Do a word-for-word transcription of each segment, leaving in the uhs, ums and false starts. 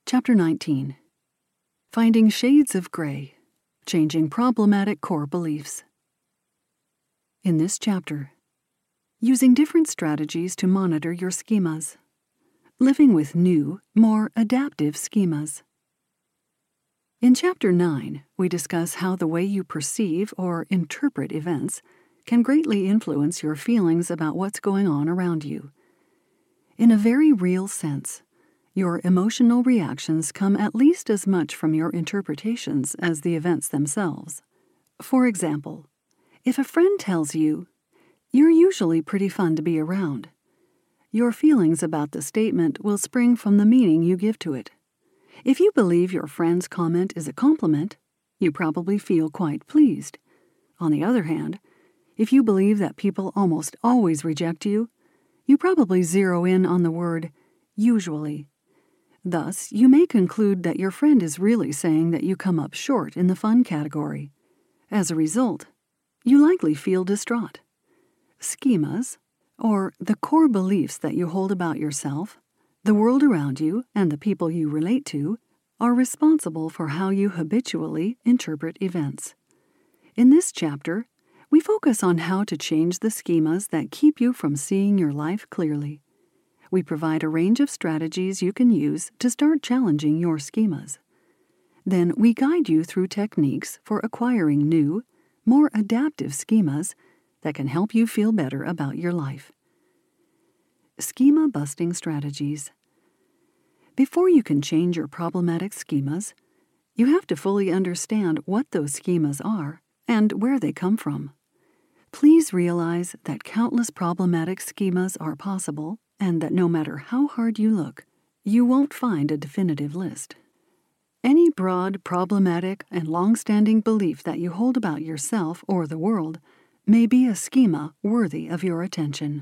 Chapter nineteen. Finding Shades of Gray, Changing Problematic Core Beliefs. In this chapter, using different strategies to monitor your schemas, living with new, more adaptive schemas. In Chapter nine, we discuss how the way you perceive or interpret events can greatly influence your feelings about what's going on around you. In a very real sense, your emotional reactions come at least as much from your interpretations as the events themselves. For example, if a friend tells you, "You're usually pretty fun to be around," your feelings about the statement will spring from the meaning you give to it. If you believe your friend's comment is a compliment, you probably feel quite pleased. On the other hand, if you believe that people almost always reject you, you probably zero in on the word usually. Thus, you may conclude that your friend is really saying that you come up short in the fun category. As a result, you likely feel distraught. Schemas, or the core beliefs that you hold about yourself, the world around you, and the people you relate to, are responsible for how you habitually interpret events. In this chapter, we focus on how to change the schemas that keep you from seeing your life clearly. We provide a range of strategies you can use to start challenging your schemas. Then we guide you through techniques for acquiring new, more adaptive schemas that can help you feel better about your life. Schema-busting strategies. Before you can change your problematic schemas, you have to fully understand what those schemas are and where they come from. Please realize that countless problematic schemas are possible, and that no matter how hard you look, you won't find a definitive list. Any broad, problematic, and long-standing belief that you hold about yourself or the world may be a schema worthy of your attention.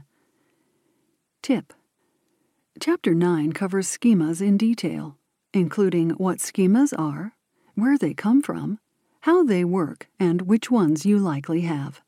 Tip. Chapter nine covers schemas in detail, including what schemas are, where they come from, how they work, and which ones you likely have.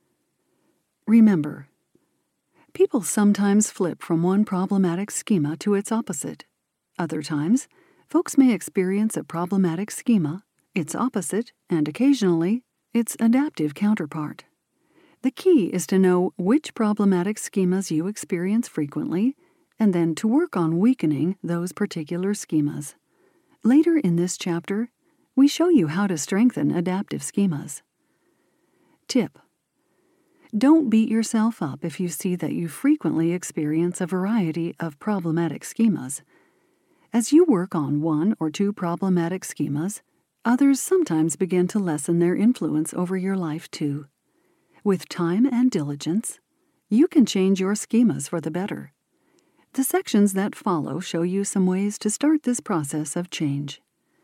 Remember, people sometimes flip from one problematic schema to its opposite. Other times, folks may experience a problematic schema, its opposite, and occasionally, its adaptive counterpart. The key is to know which problematic schemas you experience frequently, and then to work on weakening those particular schemas. Later in this chapter, we show you how to strengthen adaptive schemas. Tip. Don't beat yourself up if you see that you frequently experience a variety of problematic schemas. As you work on one or two problematic schemas, others sometimes begin to lessen their influence over your life too. With time and diligence, you can change your schemas for the better. The sections that follow show you some ways to start this process of change.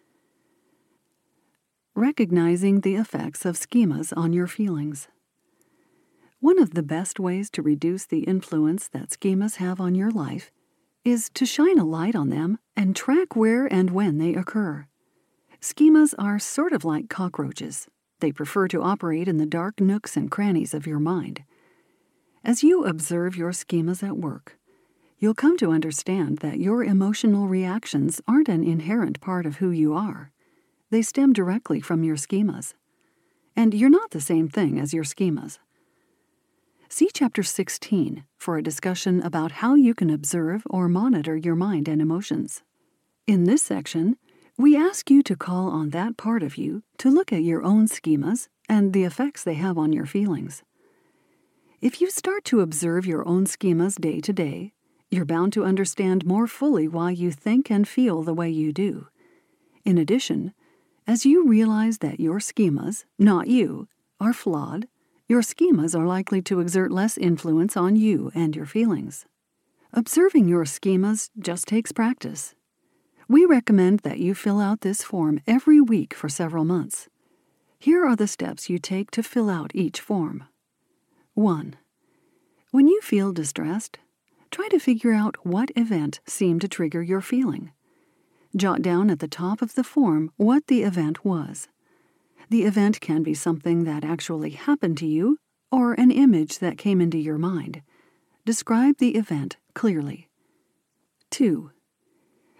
Recognizing the effects of schemas on your feelings. One of the best ways to reduce the influence that schemas have on your life is to shine a light on them and track where and when they occur. Schemas are sort of like cockroaches. They prefer to operate in the dark nooks and crannies of your mind. As you observe your schemas at work, you'll come to understand that your emotional reactions aren't an inherent part of who you are. They stem directly from your schemas. And you're not the same thing as your schemas. See Chapter sixteen for a discussion about how you can observe or monitor your mind and emotions. In this section, we ask you to call on that part of you to look at your own schemas and the effects they have on your feelings. If you start to observe your own schemas day to day, you're bound to understand more fully why you think and feel the way you do. In addition, as you realize that your schemas, not you, are flawed, your schemas are likely to exert less influence on you and your feelings. Observing your schemas just takes practice. We recommend that you fill out this form every week for several months. Here are the steps you take to fill out each form. one. When you feel distressed, try to figure out what event seemed to trigger your feeling. Jot down at the top of the form what the event was. The event can be something that actually happened to you or an image that came into your mind. Describe the event clearly. two.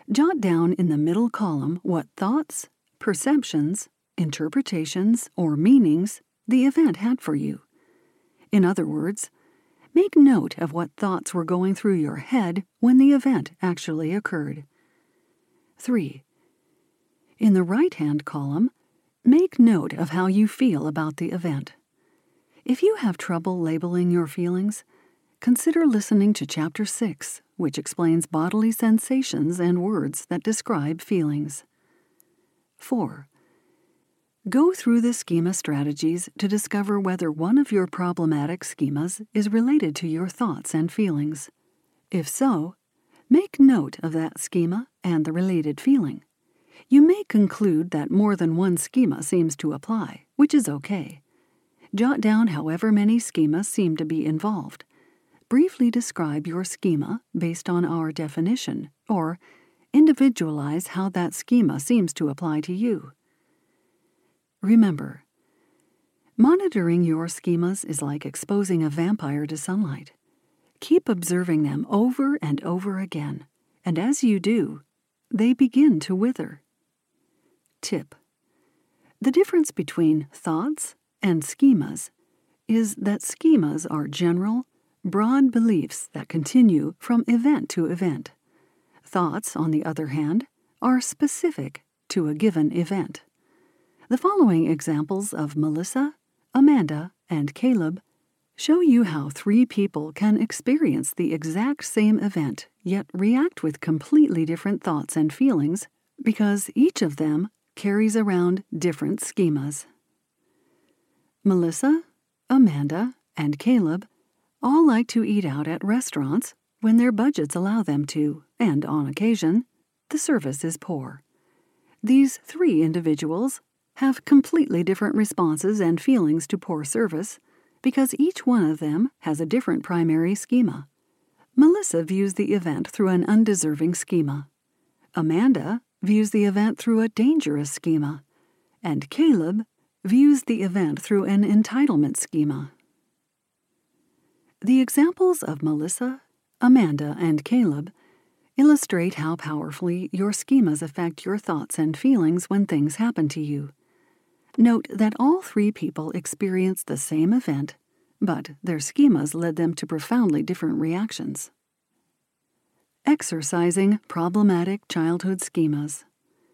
Jot down in the middle column what thoughts, perceptions, interpretations, or meanings the event had for you. In other words, make note of what thoughts were going through your head when the event actually occurred. three. In the right-hand column, make note of how you feel about the event. If you have trouble labeling your feelings, consider listening to Chapter six, which explains bodily sensations and words that describe feelings. four. Go through the schema strategies to discover whether one of your problematic schemas is related to your thoughts and feelings. If so, make note of that schema and the related feeling. You may conclude that more than one schema seems to apply, which is okay. Jot down however many schemas seem to be involved. Briefly describe your schema based on our definition, or individualize how that schema seems to apply to you. Remember, monitoring your schemas is like exposing a vampire to sunlight. Keep observing them over and over again, and as you do, they begin to wither. Tip: the difference between thoughts and schemas is that schemas are general, broad beliefs that continue from event to event. Thoughts, on the other hand, are specific to a given event. The following examples of Melissa, Amanda, and Caleb show you how three people can experience the exact same event, yet react with completely different thoughts and feelings because each of them carries around different schemas. Melissa, Amanda, and Caleb all like to eat out at restaurants when their budgets allow them to, and on occasion, the service is poor. These three individuals have completely different responses and feelings to poor service because each one of them has a different primary schema. Melissa views the event through an undeserving schema. Amanda views the event through a dangerous schema. And Caleb views the event through an entitlement schema. The examples of Melissa, Amanda, and Caleb illustrate how powerfully your schemas affect your thoughts and feelings when things happen to you. Note that all three people experienced the same event, but their schemas led them to profoundly different reactions. Exercising problematic childhood schemas.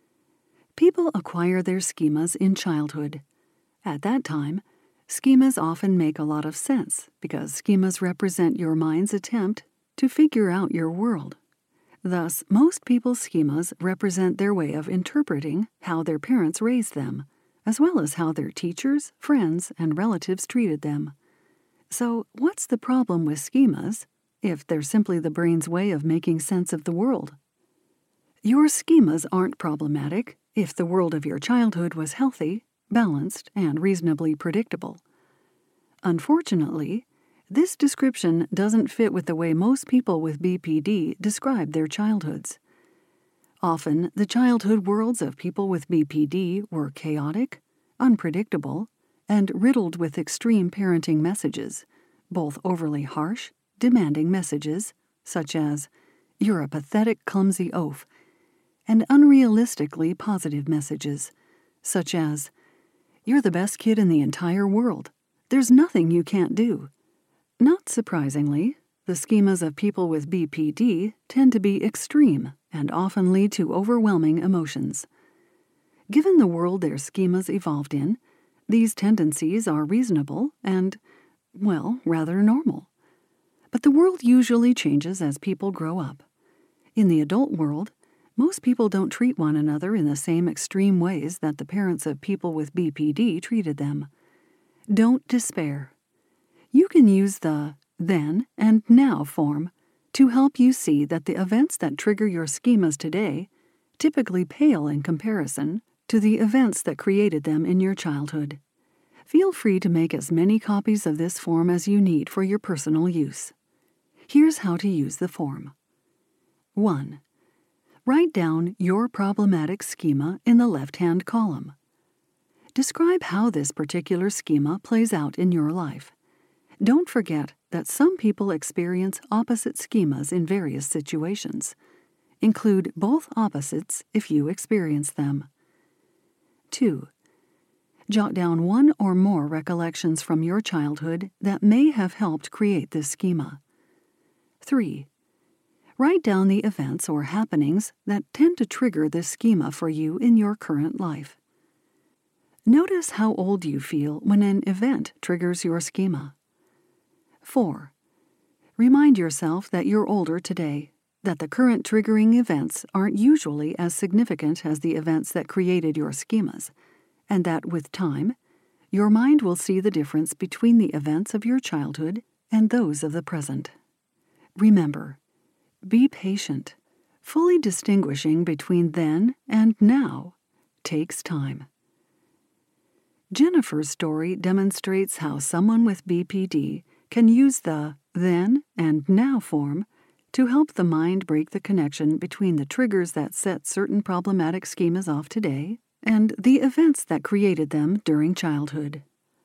People acquire their schemas in childhood. At that time, schemas often make a lot of sense because schemas represent your mind's attempt to figure out your world. Thus, most people's schemas represent their way of interpreting how their parents raised them, as well as how their teachers, friends, and relatives treated them. So, what's the problem with schemas if they're simply the brain's way of making sense of the world? Your schemas aren't problematic if the world of your childhood was healthy, balanced, and reasonably predictable. Unfortunately, this description doesn't fit with the way most people with B P D describe their childhoods. Often, the childhood worlds of people with B P D were chaotic, unpredictable, and riddled with extreme parenting messages, both overly harsh, demanding messages, such as, "You're a pathetic, clumsy oaf," and unrealistically positive messages, such as, "You're the best kid in the entire world. There's nothing you can't do." Not surprisingly, the schemas of people with B P D tend to be extreme and often lead to overwhelming emotions. Given the world their schemas evolved in, these tendencies are reasonable and, well, rather normal. But the world usually changes as people grow up. In the adult world, most people don't treat one another in the same extreme ways that the parents of people with B P D treated them. Don't despair. You can use the then and now form to help you see that the events that trigger your schemas today typically pale in comparison to the events that created them in your childhood. Feel free to make as many copies of this form as you need for your personal use. Here's how to use the form. one. Write down your problematic schema in the left-hand column. Describe how this particular schema plays out in your life. Don't forget that some people experience opposite schemas in various situations. Include both opposites if you experience them. two. Jot down one or more recollections from your childhood that may have helped create this schema. three. Write down the events or happenings that tend to trigger this schema for you in your current life. Notice how old you feel when an event triggers your schema. four. Remind yourself that you're older today, that the current triggering events aren't usually as significant as the events that created your schemas, and that with time, your mind will see the difference between the events of your childhood and those of the present. Remember, be patient. Fully distinguishing between then and now takes time. Jennifer's story demonstrates how someone with B P D can use the then and now form to help the mind break the connection between the triggers that set certain problematic schemas off today and the events that created them during childhood.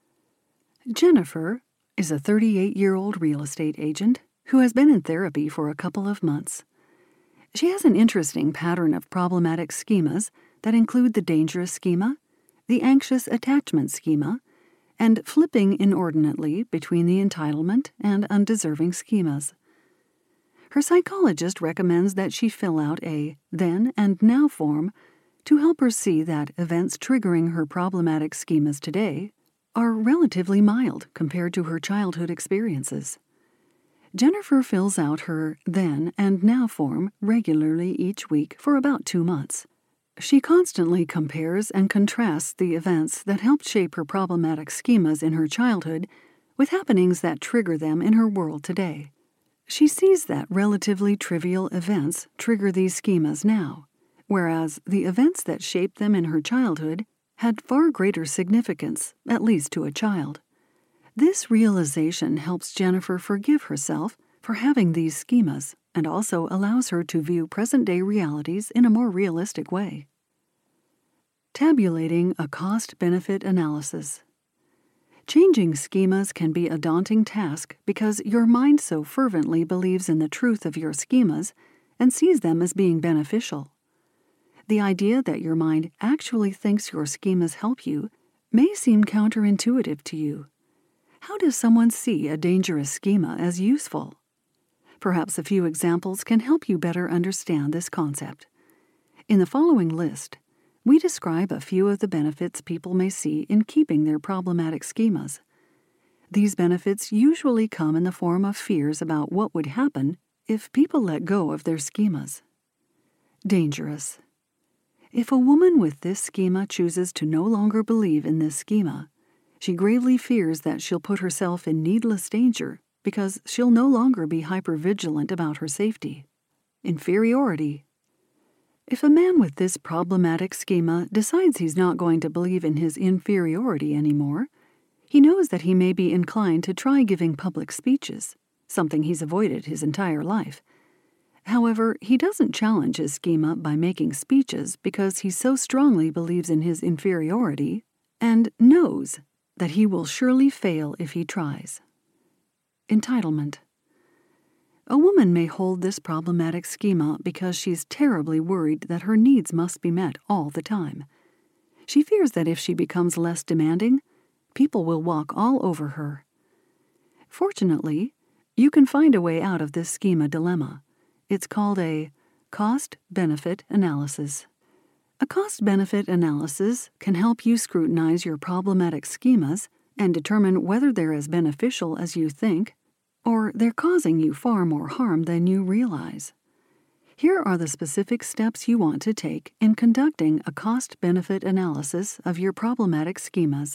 Jennifer is a thirty-eight-year-old real estate agent who has been in therapy for a couple of months. She has an interesting pattern of problematic schemas that include the dangerous schema, the anxious attachment schema, and flipping inordinately between the entitlement and undeserving schemas. Her psychologist recommends that she fill out a then and now form to help her see that events triggering her problematic schemas today are relatively mild compared to her childhood experiences. Jennifer fills out her then and now form regularly each week for about two months. She constantly compares and contrasts the events that helped shape her problematic schemas in her childhood with happenings that trigger them in her world today. She sees that relatively trivial events trigger these schemas now, whereas the events that shaped them in her childhood had far greater significance, at least to a child. This realization helps Jennifer forgive herself for having these schemas and also allows her to view present-day realities in a more realistic way. Tabulating a cost-benefit analysis. Changing schemas can be a daunting task because your mind so fervently believes in the truth of your schemas and sees them as being beneficial. The idea that your mind actually thinks your schemas help you may seem counterintuitive to you. How does someone see a dangerous schema as useful? Perhaps a few examples can help you better understand this concept. In the following list, we describe a few of the benefits people may see in keeping their problematic schemas. These benefits usually come in the form of fears about what would happen if people let go of their schemas. Dangerous. If a woman with this schema chooses to no longer believe in this schema, she gravely fears that she'll put herself in needless danger because she'll no longer be hypervigilant about her safety. Inferiority. If a man with this problematic schema decides he's not going to believe in his inferiority anymore, he knows that he may be inclined to try giving public speeches, something he's avoided his entire life. However, he doesn't challenge his schema by making speeches because he so strongly believes in his inferiority and knows that he will surely fail if he tries. Entitlement. A woman may hold this problematic schema because she's terribly worried that her needs must be met all the time. She fears that if she becomes less demanding, people will walk all over her. Fortunately, you can find a way out of this schema dilemma. It's called a cost-benefit analysis. A cost-benefit analysis can help you scrutinize your problematic schemas and determine whether they're as beneficial as you think or they're causing you far more harm than you realize. Here are the specific steps you want to take in conducting a cost-benefit analysis of your problematic schemas.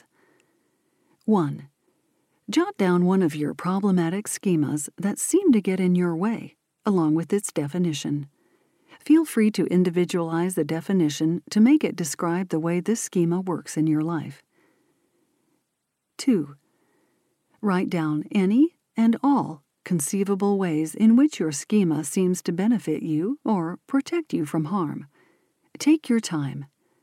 one. Jot down one of your problematic schemas that seem to get in your way, along with its definition. Feel free to individualize the definition to make it describe the way this schema works in your life. two. Write down any and all conceivable ways in which your schema seems to benefit you or protect you from harm. Take your time.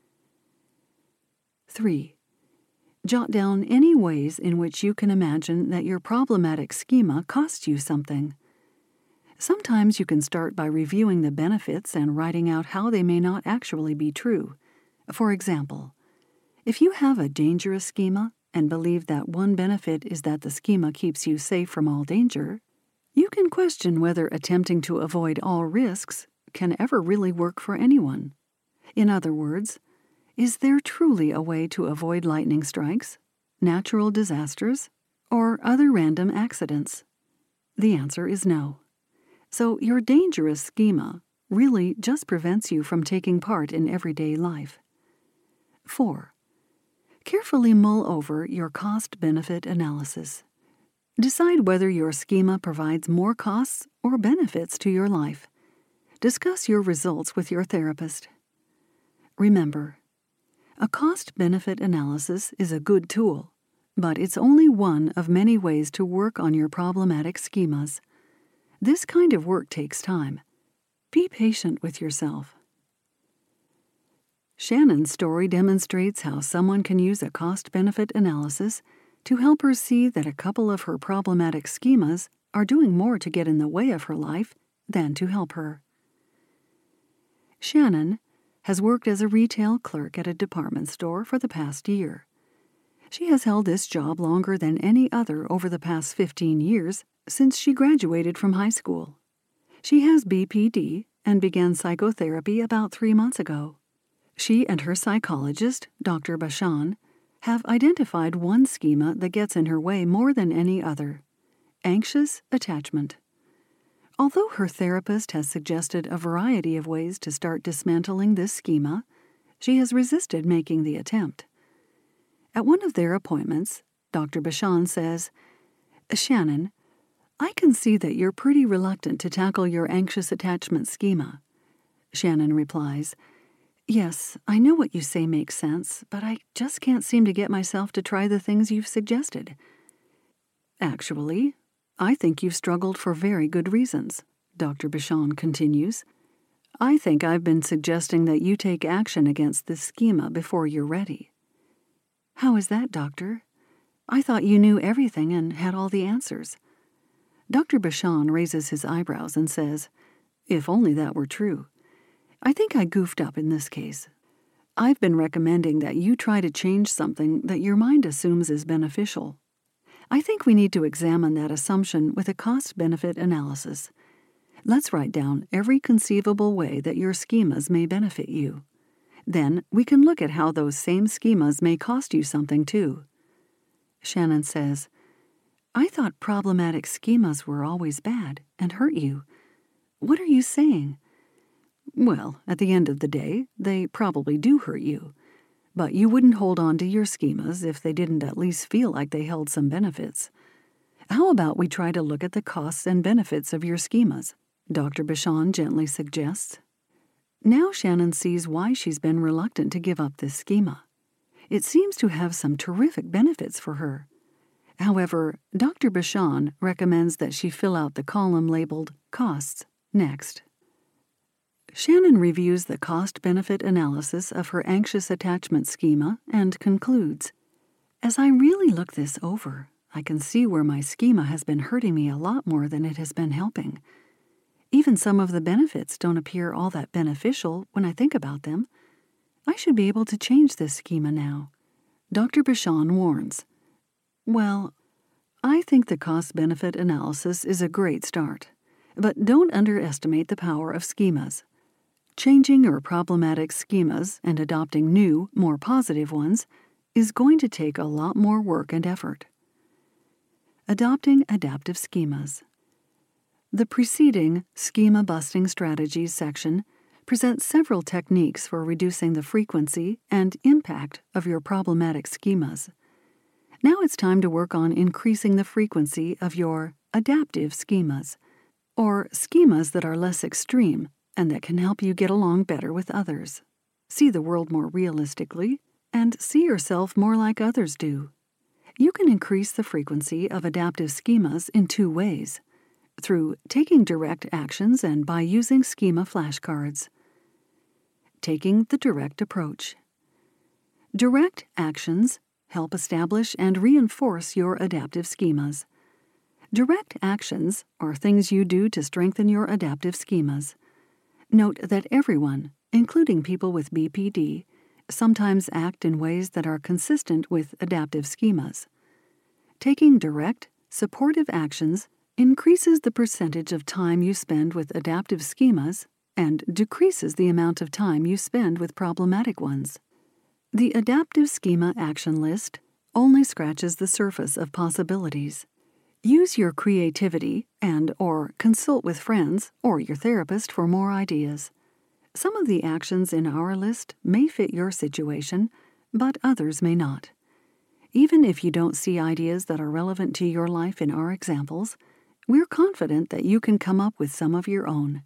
three. Jot down any ways in which you can imagine that your problematic schema costs you something. Sometimes you can start by reviewing the benefits and writing out how they may not actually be true. For example, if you have a dangerous schema and believe that one benefit is that the schema keeps you safe from all danger, you can question whether attempting to avoid all risks can ever really work for anyone. In other words, is there truly a way to avoid lightning strikes, natural disasters, or other random accidents? The answer is no. So your dangerous schema really just prevents you from taking part in everyday life. Four. Carefully mull over your cost-benefit analysis. Decide whether your schema provides more costs or benefits to your life. Discuss your results with your therapist. Remember, a cost-benefit analysis is a good tool, but it's only one of many ways to work on your problematic schemas. This kind of work takes time. Be patient with yourself. Shannon's story demonstrates how someone can use a cost-benefit analysis to help her see that a couple of her problematic schemas are doing more to get in the way of her life than to help her. Shannon has worked as a retail clerk at a department store for the past year. She has held this job longer than any other over the past fifteen years since she graduated from high school. She has B P D and began psychotherapy about three months ago. She and her psychologist, Doctor Bashan, have identified one schema that gets in her way more than any other: anxious attachment. Although her therapist has suggested a variety of ways to start dismantling this schema, she has resisted making the attempt. At one of their appointments, Doctor Bashan says, "Shannon, I can see that you're pretty reluctant to tackle your anxious attachment schema." Shannon replies, "Yes, I know what you say makes sense, but I just can't seem to get myself to try the things you've suggested." "Actually, I think you've struggled for very good reasons," Doctor Bashan continues. "I think I've been suggesting that you take action against this schema before you're ready." "How is that, Doctor? I thought you knew everything and had all the answers." Doctor Bashan raises his eyebrows and says, "If only that were true. I think I goofed up in this case. I've been recommending that you try to change something that your mind assumes is beneficial. I think we need to examine that assumption with a cost-benefit analysis. Let's write down every conceivable way that your schemas may benefit you. Then we can look at how those same schemas may cost you something too." Shannon says, "I thought problematic schemas were always bad and hurt you. What are you saying?" "Well, at the end of the day, they probably do hurt you. But you wouldn't hold on to your schemas if they didn't at least feel like they held some benefits. How about we try to look at the costs and benefits of your schemas?" Doctor Bashan gently suggests. Now Shannon sees why she's been reluctant to give up this schema. It seems to have some terrific benefits for her. However, Doctor Bashan recommends that she fill out the column labeled Costs next. Shannon reviews the cost-benefit analysis of her anxious attachment schema and concludes, "As I really look this over, I can see where my schema has been hurting me a lot more than it has been helping. Even some of the benefits don't appear all that beneficial when I think about them. I should be able to change this schema now." Doctor Bashan warns, "Well, I think the cost-benefit analysis is a great start, but don't underestimate the power of schemas. Changing your problematic schemas and adopting new, more positive ones is going to take a lot more work and effort." Adopting adaptive schemas. The preceding schema-busting strategies section presents several techniques for reducing the frequency and impact of your problematic schemas. Now it's time to work on increasing the frequency of your adaptive schemas, or schemas that are less extreme and that can help you get along better with others, see the world more realistically, and see yourself more like others do. You can increase the frequency of adaptive schemas in two ways: through taking direct actions and by using schema flashcards. Taking the direct approach. Direct actions help establish and reinforce your adaptive schemas. Direct actions are things you do to strengthen your adaptive schemas. Note that everyone, including people with B P D, sometimes act in ways that are consistent with adaptive schemas. Taking direct, supportive actions increases the percentage of time you spend with adaptive schemas and decreases the amount of time you spend with problematic ones. The adaptive schema action list only scratches the surface of possibilities. Use your creativity and or consult with friends or your therapist for more ideas. Some of the actions in our list may fit your situation, but others may not. Even if you don't see ideas that are relevant to your life in our examples, we're confident that you can come up with some of your own.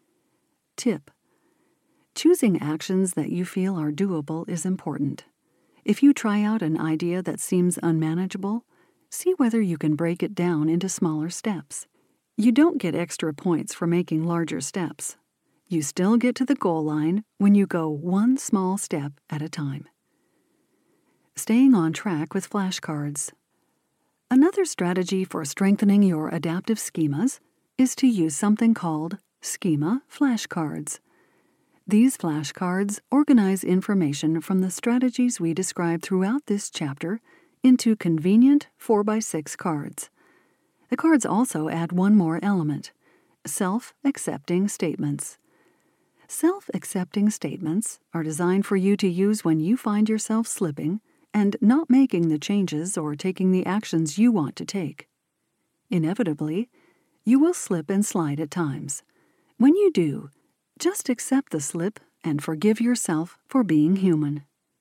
Tip: choosing actions that you feel are doable is important. If you try out an idea that seems unmanageable, see whether you can break it down into smaller steps. You don't get extra points for making larger steps. You still get to the goal line when you go one small step at a time. Staying on track with flashcards. Another strategy for strengthening your adaptive schemas is to use something called schema flashcards. These flashcards organize information from the strategies we describe throughout this chapter into convenient four by six cards. The cards also add one more element: self-accepting statements. Self-accepting statements are designed for you to use when you find yourself slipping and not making the changes or taking the actions you want to take. Inevitably, you will slip and slide at times. When you do, just accept the slip and forgive yourself for being human.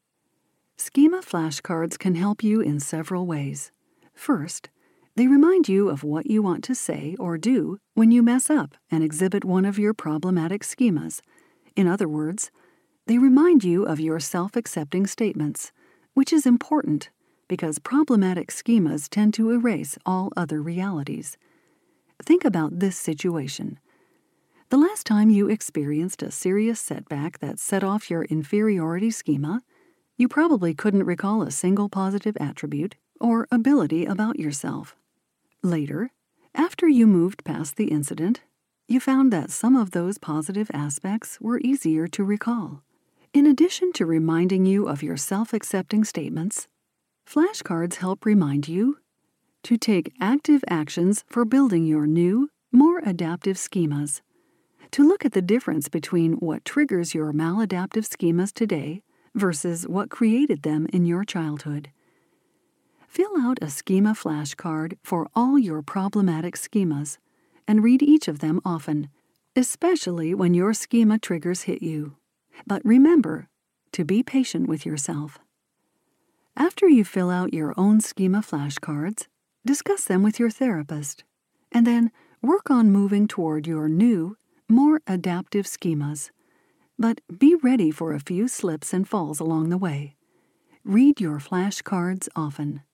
Schema flashcards can help you in several ways. First, they remind you of what you want to say or do when you mess up and exhibit one of your problematic schemas. In other words, they remind you of your self-accepting statements, which is important because problematic schemas tend to erase all other realities. Think about this situation. The last time you experienced a serious setback that set off your inferiority schema, you probably couldn't recall a single positive attribute or ability about yourself. Later, after you moved past the incident, you found that some of those positive aspects were easier to recall. In addition to reminding you of your self-accepting statements, flashcards help remind you to take active actions for building your new, more adaptive schemas. To look at the difference between what triggers your maladaptive schemas today versus what created them in your childhood. Fill out a schema flashcard for all your problematic schemas and read each of them often, especially when your schema triggers hit you. But remember to be patient with yourself. After you fill out your own schema flashcards, discuss them with your therapist, and then work on moving toward your new, more adaptive schemas. But be ready for a few slips and falls along the way. Read your flashcards often.